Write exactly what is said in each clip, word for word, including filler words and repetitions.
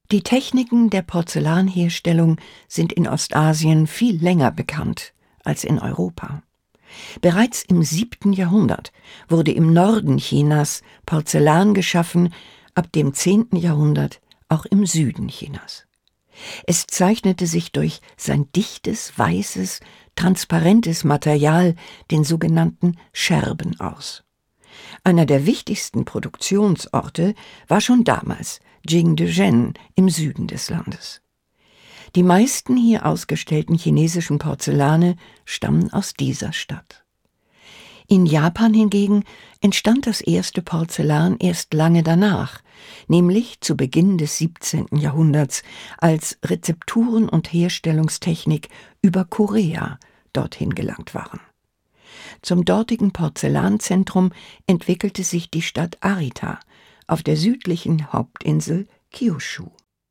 Die Techniken der Porzellanherstellung sind in Ostasien viel länger bekannt als in Europa. Bereits im siebten Jahrhundert wurde im Norden Chinas Porzellan geschaffen, ab dem zehnten Jahrhundert auch im Süden Chinas. Es zeichnete sich durch sein dichtes, weißes, transparentes Material, den sogenannten Scherben, aus. Einer der wichtigsten Produktionsorte war schon damals Jingdezhen im Süden des Landes. Die meisten hier ausgestellten chinesischen Porzellane stammen aus dieser Stadt. In Japan hingegen entstand das erste Porzellan erst lange danach, nämlich zu Beginn des siebzehnten Jahrhunderts, als Rezepturen und Herstellungstechnik über Korea dorthin gelangt waren. Zum dortigen Porzellanzentrum entwickelte sich die Stadt Arita auf der südlichen Hauptinsel Kyushu.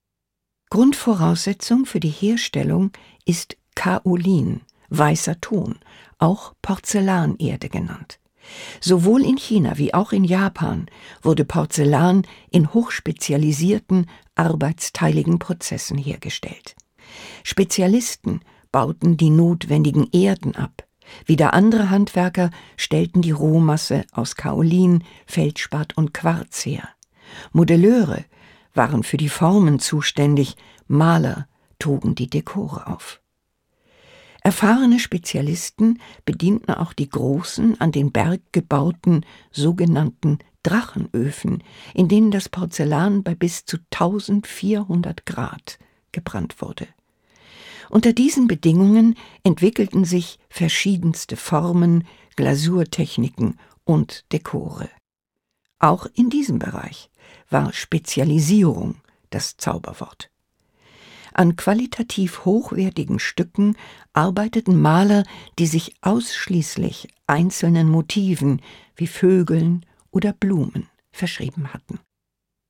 Grundvoraussetzung für die Herstellung ist Kaolin, weißer Ton, auch Porzellanerde genannt. Sowohl in China wie auch in Japan wurde Porzellan in hochspezialisierten, arbeitsteiligen Prozessen hergestellt. Spezialisten bauten die notwendigen Erden ab. Wieder andere Handwerker stellten die Rohmasse aus Kaolin, Feldspat und Quarz her. Modelleure waren für die Formen zuständig, Maler trugen die Dekore auf. Erfahrene Spezialisten bedienten auch die großen, an den Berg gebauten, sogenannten Drachenöfen, in denen das Porzellan bei bis zu eintausendvierhundert Grad gebrannt wurde. Unter diesen Bedingungen entwickelten sich verschiedenste Formen, Glasurtechniken und Dekore. Auch in diesem Bereich war Spezialisierung das Zauberwort. An qualitativ hochwertigen Stücken arbeiteten Maler, die sich ausschließlich einzelnen Motiven wie Vögeln oder Blumen verschrieben hatten.